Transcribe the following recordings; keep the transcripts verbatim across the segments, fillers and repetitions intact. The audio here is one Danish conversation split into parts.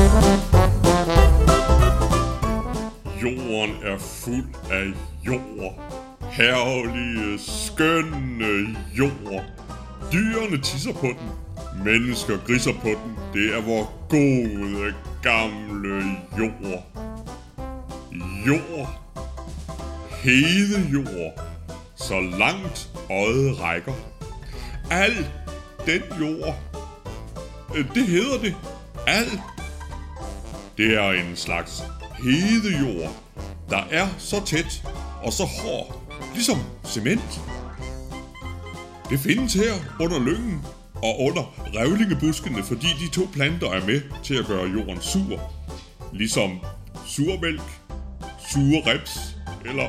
Jorden er fuld af jord. Herlige, skønne jord. Dyrene tisser på den. Mennesker griser på den. Det er vor gode, gamle jord. Jord. Hede jord. Så langt øjet rækker. Al den jord. Det hedder det. Al. Det er en slags hedejord, der er så tæt og så hård, ligesom cement. Det findes her under lyngen og under revlingebuskene, fordi de to planter er med til at gøre jorden sur. Ligesom surmælk, sure rips eller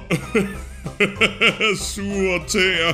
sure tæer.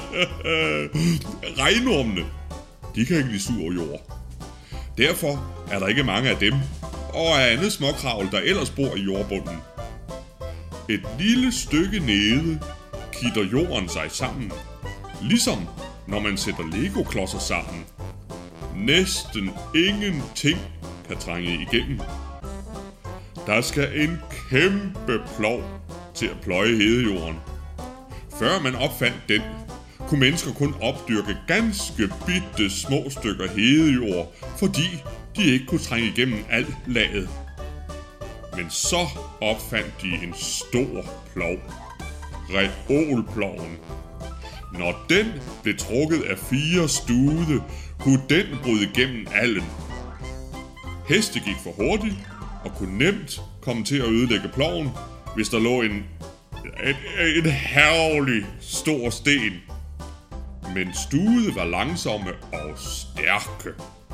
Regnormene, de kan ikke lide sur jord. Derfor er der ikke mange af dem og af andet småkravl, der ellers bor i jordbunden. Et lille stykke nede kitter jorden sig sammen, ligesom når man sætter Lego-klodser sammen. Næsten ingenting kan trænge igennem. Der skal en kæmpe plov til at pløje hedejorden. Før man opfandt den, kunne mennesker kun opdyrke ganske bitte små stykker hedejord, fordi de ikke kunne trænge igennem alt laget. Men så opfandt de en stor plov. Reolploven. Når den blev trukket af fire stude, kunne den bryde igennem allen. Heste gik for hurtigt og kunne nemt komme til at ødelægge ploven, hvis der lå en, en, en herlig stor sten. Men stude var langsomme og stærke.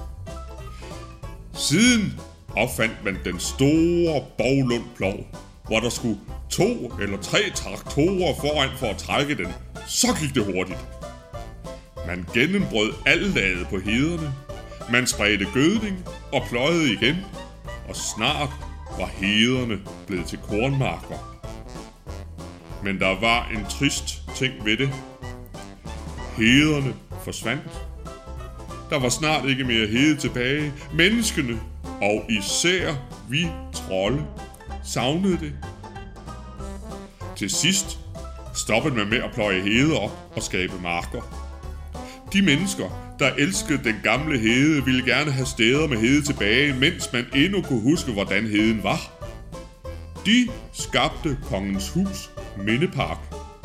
Siden opfandt man den store Boglund-plov, hvor der skulle to eller tre traktorer foran for at trække den. Så gik det hurtigt. Man gennembrød alt laget på hederne. Man spredte gødning og pløjede igen. Og snart var hederne blevet til kornmarker. Men der var en trist ting ved det. Hederne forsvandt. Der var snart ikke mere hede tilbage. Menneskene, og især vi trolde, savnede det. Til sidst stoppede man med at pløje hede op og skabe marker. De mennesker, der elskede den gamle hede, ville gerne have steder med hede tilbage, mens man endnu kunne huske, hvordan heden var. De skabte Kongens Hus Mindepark.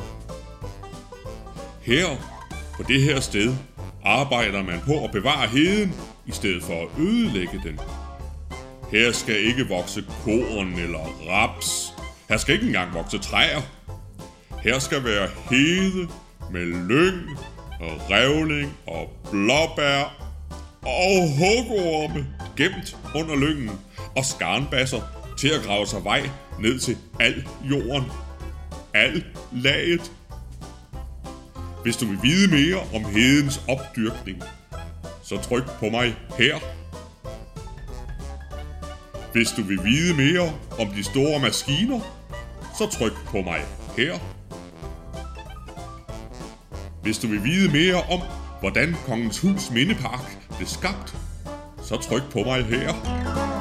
Her, på det her sted, arbejder man på at bevare heden, i stedet for at ødelægge den. Her skal ikke vokse korn eller raps. Her skal ikke engang vokse træer. Her skal være hede med lyng og revling og blåbær og hugorme gemt under lyngen og skarnbasser til at grave sig vej ned til al jorden. Al laget. Hvis du vil vide mere om hedens opdyrkning, så tryk på mig her. Hvis du vil vide mere om de store maskiner, så tryk på mig her. Hvis du vil vide mere om, hvordan Kongens Hus Mindepark blev skabt, så tryk på mig her.